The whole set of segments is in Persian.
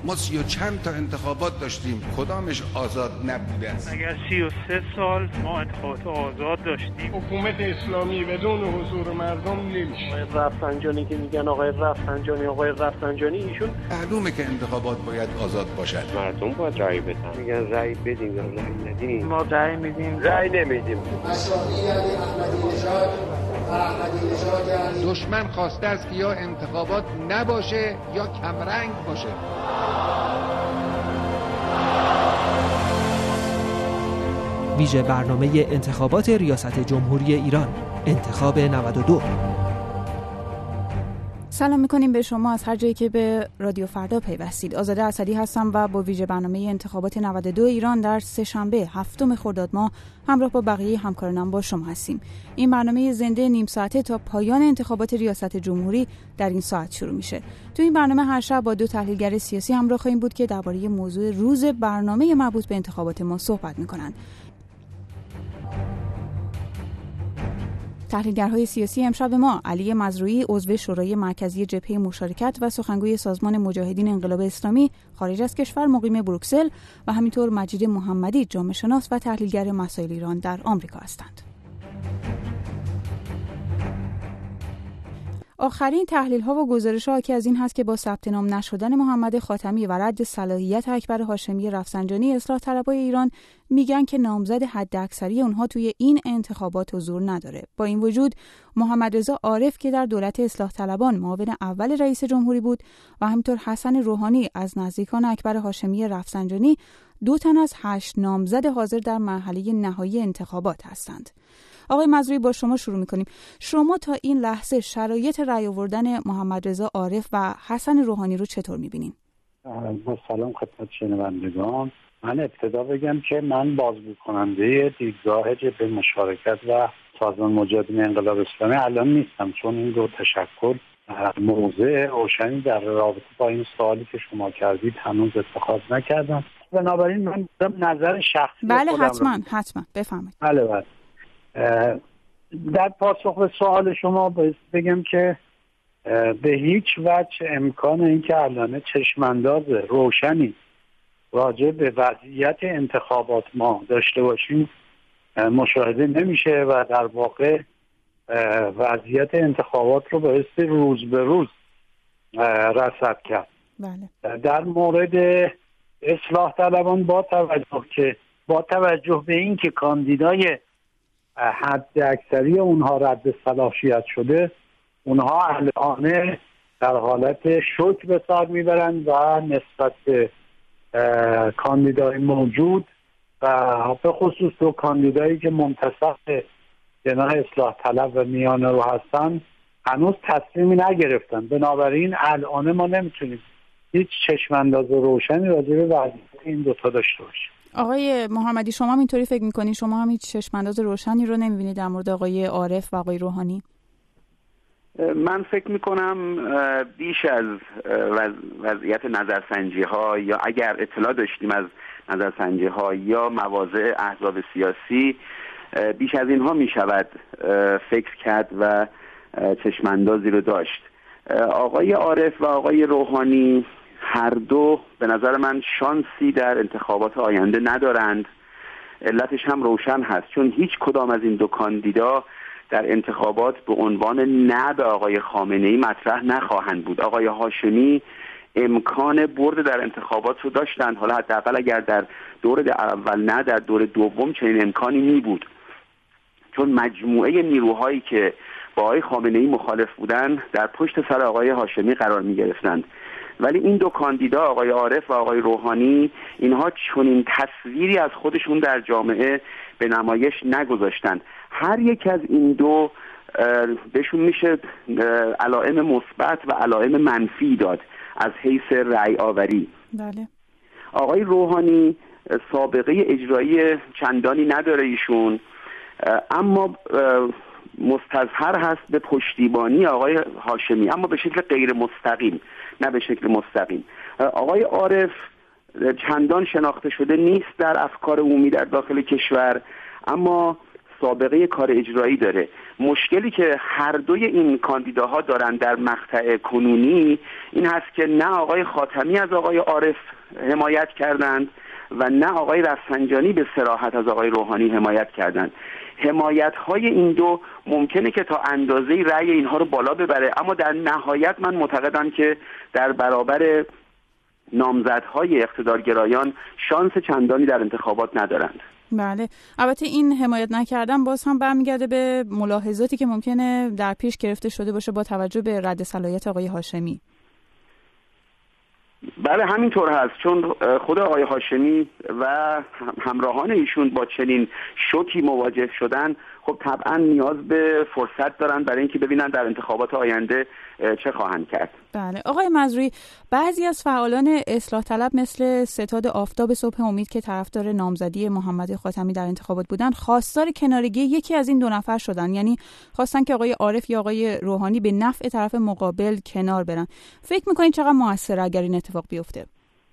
ما 30 و چند تا انتخابات داشتیم، کدامش آزاد نبوده است؟ اگر 33 سال ما انتخابات آزاد داشتیم. حکومت اسلامی بدون حضور مردم نمیشه. آقای رفسنجانی که میگن آقای رفسنجانی ایشون معلومه که انتخابات باید آزاد باشد. مردم باید رأی بدن. میگن رأی بدیم یا رأی ندیم. ما رأی میدیم، رأی نمیدیم. مشروعی علی احمدی نژاد دشمن خواسته است که یا انتخابات نباشه یا کمرنگ باشه. ویژه برنامه انتخابات ریاست جمهوری ایران، انتخاب 92. سلام میکنیم به شما از هر جایی که به رادیو فردا پیوستید. آزاده اسدی هستم و با ویژه برنامه انتخابات 92 ایران در سه‌شنبه 7 خرداد ماه همراه با بقیه همکارانم با شما هستیم. این برنامه زنده نیم ساعته تا پایان انتخابات ریاست جمهوری در این ساعت شروع میشه. تو این برنامه هر شب با دو تحلیلگر سیاسی همراه خواهیم بود که درباره موضوع روز برنامه مربوط به انتخابات ما صحبت میکنند. تحلیلگرهای سیاسی امشب ما: علی مزروعی، عضو شورای مرکزی جبهه مشارکت و سخنگوی سازمان مجاهدین انقلاب اسلامی خارج از کشور مقیم بروکسل، و همینطور مجید محمدی، جامعه شناس و تحلیلگر مسائل ایران در آمریکا هستند. آخرین تحلیل‌ها و گزارش‌ها حاکی از این هست که با ثبت نام نشدن محمد خاتمی و رد صلاحیت اکبر هاشمی رفسنجانی، اصلاح طلبای ایران میگن که نامزد حداکثری اونها توی این انتخابات حضور نداره. با این وجود محمد رضا عارف که در دولت اصلاح طلبان معاون اول رئیس جمهوری بود و همینطور حسن روحانی از نزدیکان اکبر هاشمی رفسنجانی 2 تن از 8 نامزد حاضر در مرحله نهایی انتخابات هستند. آقای مزروعی، با شما شروع می‌کنیم. شما تا این لحظه شرایط رأی آوردن محمد رضا عارف و حسن روحانی رو چطور می‌بینین؟ با سلام خدمت شنوندگان. من ابتدا بگم که من بازگو کننده دیدگاه جبهه مشارکت و سازمان مجاهدین انقلاب اسلامی الان نیستم، چون این دو تشکل موضع روشنی در رابطه با این سوالی که شما کردید هنوز اتخاذ نکردم. بنابراین من نظر شخصی بله خودم حتما بفرمایید. بله. در پاسخ به سوال شما بگم که به هیچ وجه امکان این که الان چشمانداز روشنی راجع به وضعیت انتخابات ما داشته باشیم مشاهده نمیشه و در واقع وضعیت انتخابات رو باعث روز به روز رصد کرد. بله. در مورد اصلاح طلبان با توجه به این که کاندیدای حد اکثری اونها رد صلاحیت شده، اونها الان در حالت شوک به سر میبرند و نسبت به کاندیدای موجود و به خصوص دو کاندیدایی که منتصف جناح اصلاح طلب و میانه رو هستن هنوز تصمیمی نگرفتن. بنابراین الان ما نمیتونیم هیچ چشمانداز روشنی راجع به وضعیت این دوتا داشته باشیم. آقای محمدی، شما هم اینطوری فکر میکنین؟ شما هم هیچ چشمانداز روشنی رو نمیبینید در مورد آقای عارف و آقای روحانی؟ من فکر میکنم بیش از وضعیت نظرسنجی ها، یا اگر اطلاع داشتیم از نظرسنجی ها یا مواضع احزاب سیاسی، بیش از اینها میشود فکر کرد و چشماندازی رو داشت. آقای عارف و آقای روحانی هر دو به نظر من شانسی در انتخابات آینده ندارند. علتش هم روشن هست، چون هیچ کدام از این دو کاندیدا در انتخابات به عنوان نه به آقای خامنه‌ای مطرح نخواهند بود. آقای هاشمی امکان برد در انتخابات رو داشتند، حالا حداقل اگر در دور اول نه، در دور دوم چنین امکانی می بود، چون مجموعه نیروهایی که با آقای خامنه‌ای مخالف بودند در پشت سر آقای هاشمی قرار می گرفتند. ولی این دو کاندیدا، آقای عارف و آقای روحانی، اینها چنین تصویری از خودشون در جامعه به نمایش نگذاشتند. هر یک از این دو بهشون میشه علائم مثبت و علائم منفی داد از حیث رأی آوری. بله. آقای روحانی سابقه اجرایی چندانی نداره ایشون، اما مستظهر هست به پشتیبانی آقای هاشمی، اما به شکل غیر مستقیم نه به شکل مستقیم. آقای عارف چندان شناخته شده نیست در افکار عمومی در داخل کشور، اما سابقه کار اجرایی داره. مشکلی که هر دوی این کاندیداها دارن در مقطع کنونی این هست که نه آقای خاتمی از آقای عارف حمایت کردند و نه آقای رفسنجانی به صراحت از آقای روحانی حمایت کردند. حمایت‌های این دو ممکنه که تا اندازه‌ای رأی اینها رو بالا ببره، اما در نهایت من معتقدم که در برابر نامزدهای اقتدارگرایان شانس چندانی در انتخابات ندارند. بله، البته این حمایت نکردن باز هم برمیگرده به ملاحظاتی که ممکنه در پیش گرفته شده باشه با توجه به رد صلاحیت آقای هاشمی. بله همینطور هست، چون خود آقای هاشمی و همراهان ایشون با چنین شوکی مواجه شدن خب طبعا نیاز به فرصت دارن برای اینکه ببینن در انتخابات آینده چه خواهند کرد. بله آقای مزروعی، بعضی از فعالان اصلاح طلب مثل ستاد آفتاب صبح امید که طرفدار نامزدی محمد خاتمی در انتخابات بودن خواستار کنارگی یکی از این دو نفر شدن، یعنی خواستن که آقای عارف یا آقای روحانی به نفع طرف مقابل کنار برن. فکر میکنید چقدر موثره اگر این اتفاق بیفته؟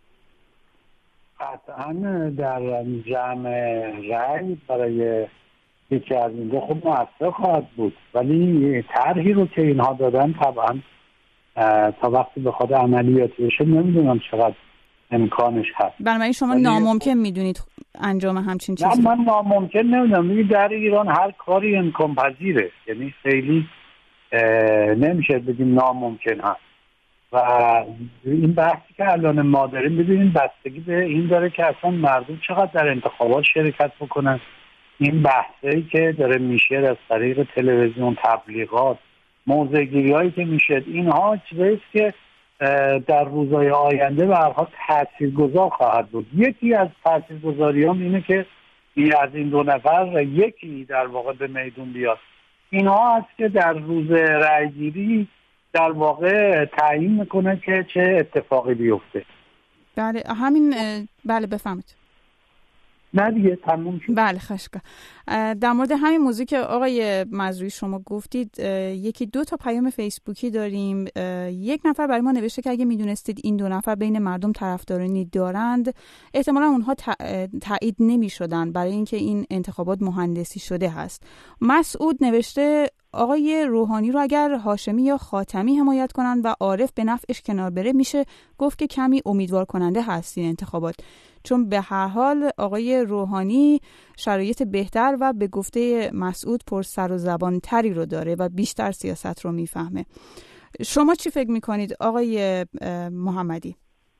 قطعا در جمع رأی برای یکی از این دو خب موثر خواهد بود، ولی طرحی رو که اینها دادن طبعا تا وقتی به خود عملیات بشه نمیدونم چقدر امکانش هست. بنابراین شما ناممکن میدونید انجام همچین چیزی؟ نه من ناممکن نمیدونم. در ایران هر کاری امکان پذیره، یعنی خیلی نمیشه بگیم ناممکن هست. و این بحثی که الان ما داریم ببینیم بستگی به این داره که اصلا مردم چقدر در انتخابات شرکت بکنن. این بحثی که داره میشه از طریق تلویزیون، تبلیغات، موضع‌گیری هایی که میشه، اینها چیزایی که در روزهای آینده به هر حال تاثیرگذار خواهد بود. یکی از تاثیرگذاریام اینه که از این دو نفر یکی در واقع به میدون بیاد. اینها هست که در روز رأیگیری در واقع تعیین میکنه که چه اتفاقی بیفته. بله همین. بله بفهمید. نه دیگه تموم شد. بله خشکا. در مورد همین موضوع که آقای مزروعی شما گفتید، یکی دو تا پیام فیسبوکی داریم. یک نفر برای ما نوشته که اگه میدونستید این دو نفر بین مردم طرفدارانی دارند احتمالا اونها تایید نمیشدن برای اینکه این انتخابات مهندسی شده هست. مسعود نوشته آقای روحانی رو اگر هاشمی یا خاتمی حمایت کنن و عارف به نفعش کنار بره میشه گفت که کمی امیدوار کننده هست این انتخابات، چون به هر حال آقای روحانی شرایط بهتر و به گفته مسعود پر سر و زبان تری رو داره و بیشتر سیاست رو میفهمه. شما چی فکر میکنید آقای محمدی؟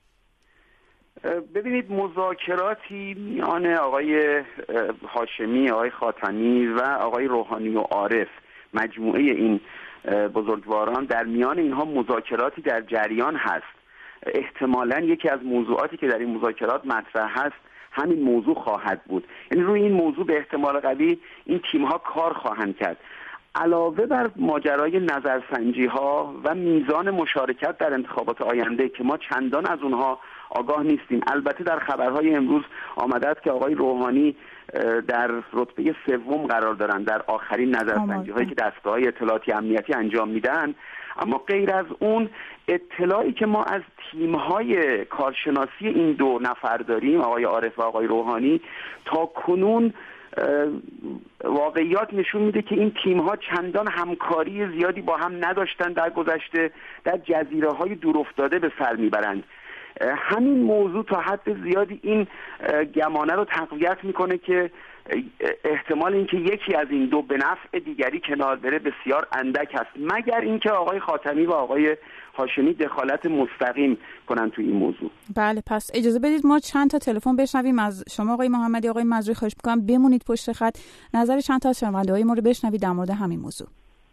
ببینید مذاکراتی میان آقای هاشمی، آقای خاتمی و آقای روحانی و عارف، مجموعه این بزرگواران، در میان اینها مذاکراتی در جریان هست. احتمالاً یکی از موضوعاتی که در این مذاکرات مطرح هست همین موضوع خواهد بود. یعنی روی این موضوع به احتمال قوی این تیم‌ها کار خواهند کرد. علاوه بر ماجرای نظرسنجی‌ها و میزان مشارکت در انتخابات آینده که ما چندان از اونها آگاه نیستیم. البته در خبرهای امروز آمده است که آقای روحانی در رتبه سوم قرار دارند در آخرین نظرسنجی‌هایی که دستگاه‌های اطلاعاتی امنیتی انجام میدن. اما غیر از اون اطلاعی که ما از تیم‌های کارشناسی این دو نفر داریم، آقای عارف و آقای روحانی، تا کنون واقعیات نشون میده که این تیم‌ها چندان همکاری زیادی با هم نداشتن در گذشته، در جزیره‌های دورافتاده به سر میبرند. همین موضوع تا حد زیادی این گمانه رو تقویت میکنه که احتمال اینکه یکی از این دو به نفع دیگری کنار بره بسیار اندک است، مگر اینکه آقای خاتمی و آقای هاشمی دخالت مستقیم کنن تو این موضوع. بله پس اجازه بدید ما چند تا تلفن بشنویم از شما آقای محمدی. آقای مزروعی خواهش می‌کنم بمونید پشت خط، نظر چند تا از شنونده‌های ما رو بشنوید در مورد همین موضوع.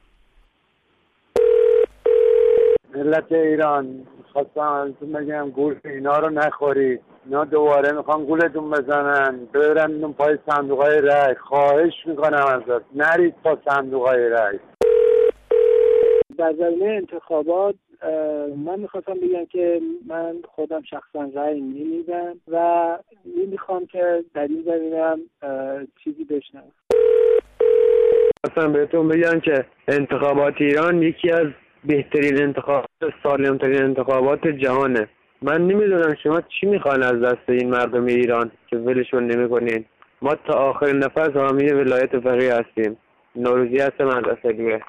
ملت ایران خواستم ازتون بگم گول اینا رو نخورید. اینا دوباره میخوان گولتون بزنن، ببرن پای صندوقای رای. خواهش میکنم ازت نرید پا صندوقای رای. در زمینه انتخابات من میخواستم بگم که من خودم شخصا رای نمیدم و نمیخوام که در این زمینه چیزی بشنوم. خواستم بهتون بگم که انتخابات ایران یکی از بهترین انتخابات، سالمترین انتخابات جهانه. من نمیدونم شما چی میخوان از دست این مردم ایران که ولشون نمیکنین. ما تا آخرین نفس حامی ولایت فقیه هستیم. نوروزی هستم از اسدیه.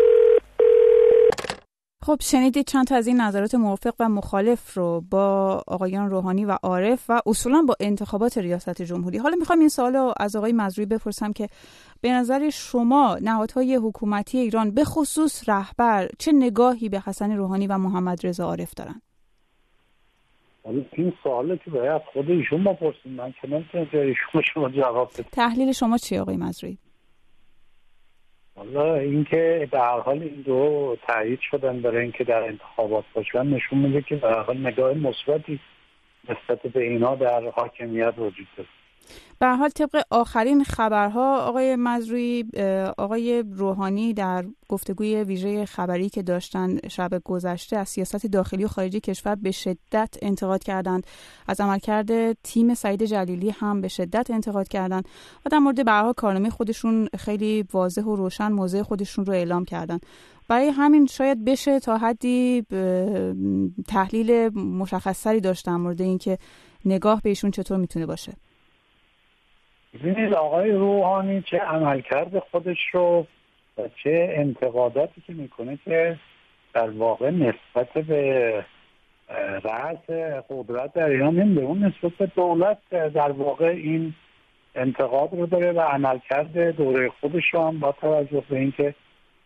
خب شنیدید چند تا از این نظرات موافق و مخالف رو با آقایان روحانی و عارف و اصولا با انتخابات ریاست جمهوری. حالا میخوام این سوال رو از آقای مزروعی بپرسم که به نظر شما نهادهای حکومتی ایران به خصوص رهبر چه نگاهی به حسن روحانی و محمد رضا عارف دارن؟ این سواله که باید خود ایشون بپرسیم، من که نمیتونم جای شما جواب بدم. تحلیل شما چیه آقای مزروعی؟ والا اینکه به هر حال این دو تایید شدن برای اینکه در انتخابات باشن نشون میده که به هر حال نگاه مثبتی نسبت به اینا در حاکمیت وجود داره. به هر حال طبق آخرین خبرها آقای مزروعی، آقای روحانی در گفتگوی ویژه خبری که داشتن شب گذشته از سیاست داخلی و خارجی کشور به شدت انتقاد کردند، از عملکرد تیم سعید جلیلی هم به شدت انتقاد کردند و در مورد به هر حال کارنامه خودشون خیلی واضح و روشن موضع خودشون رو اعلام کردن. برای همین شاید بشه تا حدی تحلیل مشخصری داشت در مورد اینکه نگاه به ایشون چطور میتونه باشه. ببینید آقای روحانی چه عملکرد خودش رو و چه انتقاداتی که میکنه که در واقع نسبت به رأس قدرت در ایران نمیده، اون نسبت به دولت در واقع این انتقاد رو داره و عملکرد دوره خودش رو هم با توجه به اینکه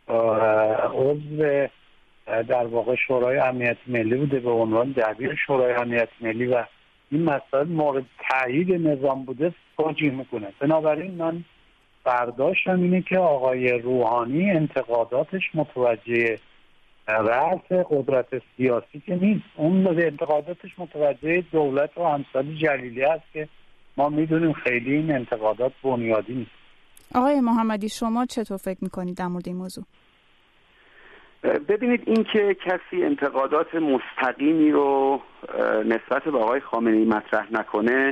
عضو در واقع شورای امنیت ملی بوده به عنوان دبیر شورای امنیت ملی و این مسائل مورد تایید نظام بوده توجیه میکنه. بنابراین من برداشتم اینه که آقای روحانی انتقاداتش متوجه رأس قدرت سیاسی که نیست، اون انتقاداتش متوجه دولت و امثال جلیلی است که ما میدونیم خیلی این انتقادات بنیادی نیست. آقای محمدی شما چطور فکر میکنید در مورد این موضوع؟ ببینید این که کسی انتقادات مستقیمی رو نسبت به آقای خامنه‌ای مطرح نکنه،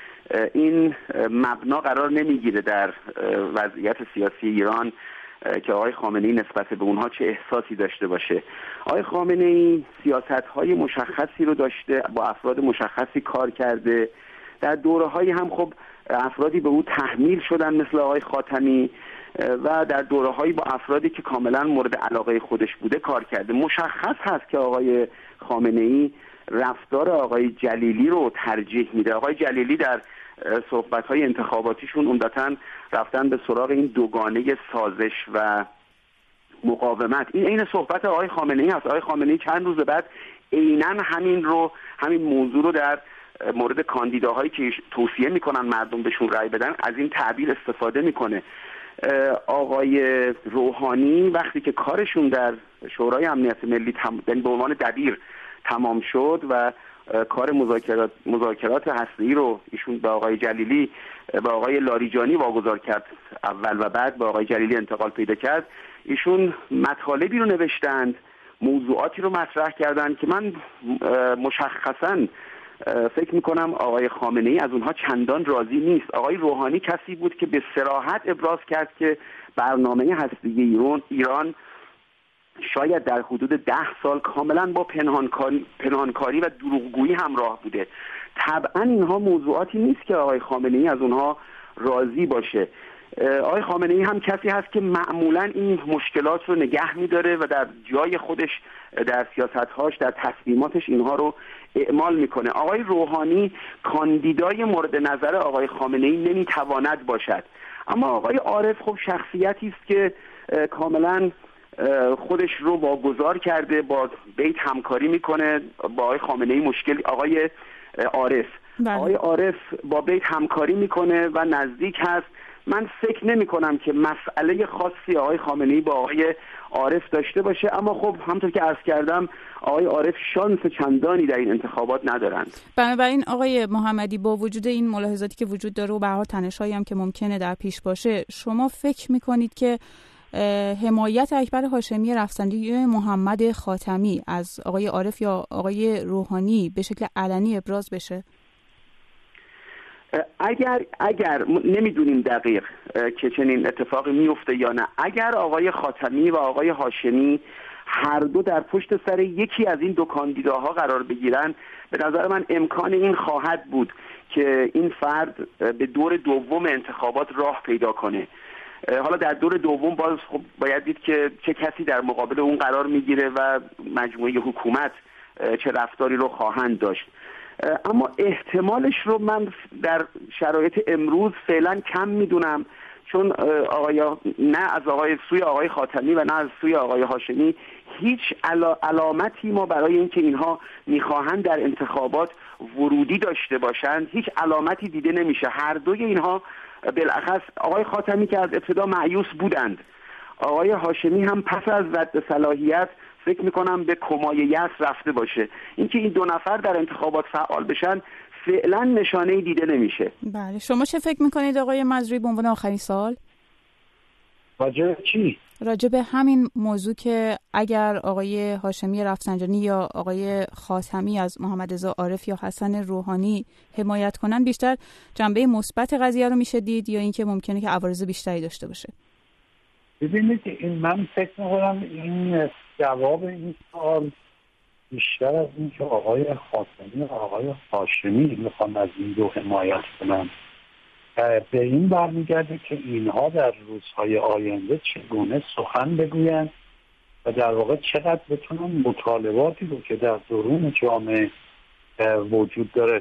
این مبنا قرار نمیگیره در وضعیت سیاسی ایران که آقای خامنه‌ای نسبت به اونها چه احساسی داشته باشه. آقای خامنه‌ای سیاست‌های مشخصی رو داشته، با افراد مشخصی کار کرده، در دوره‌های هم خب افرادی به او تحمیل شدن مثل آقای خاتمی و در دوره‌هایی با افرادی که کاملا مورد علاقه خودش بوده کار کرده. مشخص هست که آقای خامنه‌ای رفتار آقای جلیلی رو ترجیح میده. آقای جلیلی در صحبت‌های انتخاباتیشون عمدتاً رفتن به سراغ این دوگانه سازش و مقاومت. این عین صحبت آقای خامنه‌ای هست. آقای خامنه‌ای چند روز بعد عیناً همین موضوع رو در مورد کاندیداهایی که توصیه میکنن مردم بهشون رأی بدن از این تعبیر استفاده میکنه. آقای روحانی وقتی که کارشون در شورای امنیت ملی به عنوان دبیر تمام شد و کار مذاکرات هسته‌ای رو ایشون به آقای جلیلی به آقای لاریجانی واگذار کرد اول و بعد به آقای جلیلی انتقال پیدا کرد، ایشون مطالبی رو نوشتند، موضوعاتی رو مطرح کردند که من مشخصاً فکر میکنم آقای خامنه‌ای از اونها چندان راضی نیست. آقای روحانی کسی بود که به صراحت ابراز کرد که برنامه هسته‌ای ایران شاید در حدود 10 سال کاملا با پنهانکاری و دروغگویی همراه بوده. طبعا اینها موضوعاتی نیست که آقای خامنه‌ای از اونها راضی باشه. آقای خامنه‌ای هم کسی هست که معمولا این مشکلات رو نگه می‌داره و در جای خودش در سیاست‌هاش در تصمیماتش اینها رو اعمال میکنه. آقای روحانی کاندیدای مورد نظر آقای خامنه‌ای نمیتواند باشد، اما آقای عارف خب شخصیتی است که کاملا خودش رو واگذار کرده، با بیت همکاری میکنه با آقای خامنه‌ای. مشکل آقای عارف با بیت همکاری میکنه و نزدیک هست. من فکر نمی کنم که مسئله خاصی آقای خامنه‌ای با آقای عارف داشته باشه، اما خب همونطور که عرض کردم آقای عارف شانس چندانی در این انتخابات ندارند. بنابراین آقای محمدی با وجود این ملاحظاتی که وجود داره و به هر حال تنش‌هایی هم که ممکنه در پیش باشه، شما فکر می‌کنید که حمایت اکبر هاشمی رفسنجانی محمد خاتمی از آقای عارف یا آقای روحانی به شکل علنی ابراز بشه؟ اگر نمیدونیم دقیق که چنین اتفاقی میفته یا نه، اگر آقای خاتمی و آقای هاشمی هر دو در پشت سر یکی از این دو کاندیداها قرار بگیرن، به نظر من امکان این خواهد بود که این فرد به دور دوم انتخابات راه پیدا کنه. حالا در دور دوم باز خب باید دید که چه کسی در مقابل اون قرار میگیره و مجموعه حکومت چه رفتاری رو خواهند داشت. اما احتمالش رو من در شرایط امروز فعلا کم میدونم، چون نه از سوی آقای خاتمی و نه از سوی آقای هاشمی هیچ علامتی ما برای اینکه اینها میخواهند در انتخابات ورودی داشته باشند هیچ علامتی دیده نمیشه. هر دوی اینها بالاخص آقای خاتمی که از ابتدا مایوس بودند، آقای هاشمی هم پس از رد صلاحیت فکر میکنم به کمای یأس رفته باشه. اینکه این دو نفر در انتخابات فعال بشن فعلا نشانه‌ای دیده نمیشه. بله، شما چه فکر میکنید آقای مزروی به عنوان آخرین سوال؟ راجع چی؟ راجع به همین موضوع که اگر آقای هاشمی رفسنجانی یا آقای خاتمی از محمد رضا عارف یا حسن روحانی حمایت کنن، بیشتر جنبه مثبت قضیه رو میشه دید یا اینکه ممکنه که عوارض بیشتری داشته باشه؟ ببینید من فکر میکنم این جواب این سوال بیشتر از این که آقای خاتمی و آقای هاشمی میخوان از این دو حمایت کنن به این برمیگرده که اینها در روزهای آینده چگونه سخن بگویند و در واقع چقدر بتونن مطالباتی رو که در درون جامعه وجود داره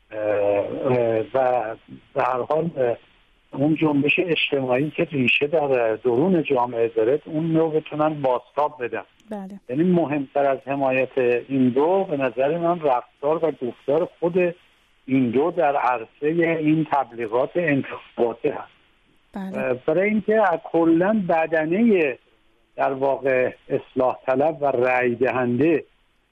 و به هر حال اون جنبش اجتماعی که ریشه در درون جامعه داره اون رو بتونن بازتاب بدن. بله. یعنی مهمتر از حمایت این دو به نظر من رفتار و گفتار خود این دو در عرصه این تبلیغات انتخاباتی هست. بله. برای اینکه کلا بدنه در واقع اصلاح طلب و رأی دهنده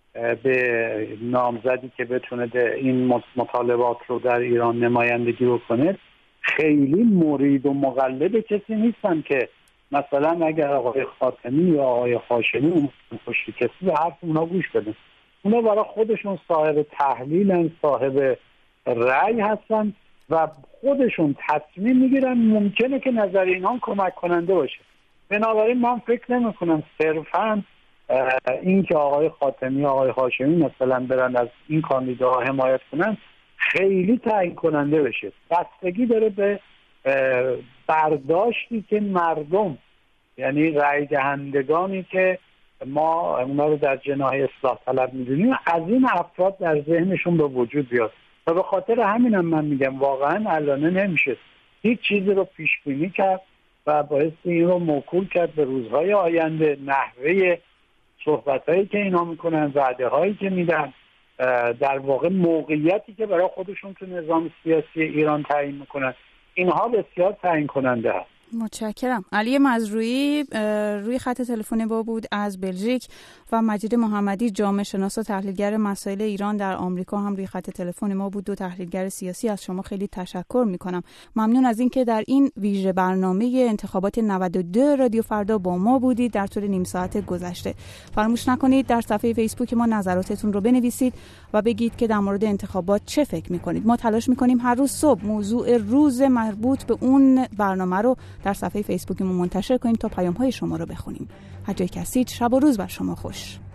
به نامزدی که بتونه این مطالبات رو در ایران نمایندگی بکنه خیلی مرید و مقلد کسی نیستن که مثلا اگر آقای خاتمی یا آقای هاشمی اون پشت کسی به حرف اونا گوش بدن. اونا برای خودشون صاحب تحلیلن، صاحب رأی هستن و خودشون تصمیم میگیرن. ممکنه که نظر اینها کمک کننده باشه. بنابراین من فکر نمی کنم صرفا این که آقای خاتمی و آقای هاشمی مثلا برن از این کاندیداها حمایت کنن خیلی تعیین کننده بشه. بستگی داره به برداشتی که مردم، یعنی رأی دهندگانی که ما اونا رو در جناح اصلاح طلب میدونیم، از این افراد در ذهنشون به وجود بیاد. و به خاطر همینم من میگم واقعا الان نمیشه هیچ چیزی رو پیش بینی کرد و باعث این رو موکول کرد به روزهای آینده. نحوه صحبتایی که اینا میکنن، وعده‌هایی که میدن، در واقع موقعیتی که برای خودشون تو نظام سیاسی ایران تعیین میکنن، اینها بسیار تعیین کننده هست. متشکرم. علی مزرویی روی خط تلفن با بود از بلژیک و مجید محمدی جامعه شناس و تحلیلگر مسائل ایران در آمریکا هم روی خط تلفن ما بود. دو تحلیلگر سیاسی. از شما خیلی تشکر میکنم. ممنون از اینکه در این ویژه برنامه انتخابات 92 رادیو فردا با ما بودید در طول نیم ساعت گذشته. فراموش نکنید در صفحه فیسبوک ما نظراتتون رو بنویسید و بگید که در مورد انتخابات چه فکر میکنید. ما تلاش میکنیم هر روز صبح موضوع روز مربوط به اون برنامه رو در صفحه فیسبوکمون منتشر کنیم تا پیام‌های شما رو بخونیم. هر جای که هستید شب و روز بر شما خوش.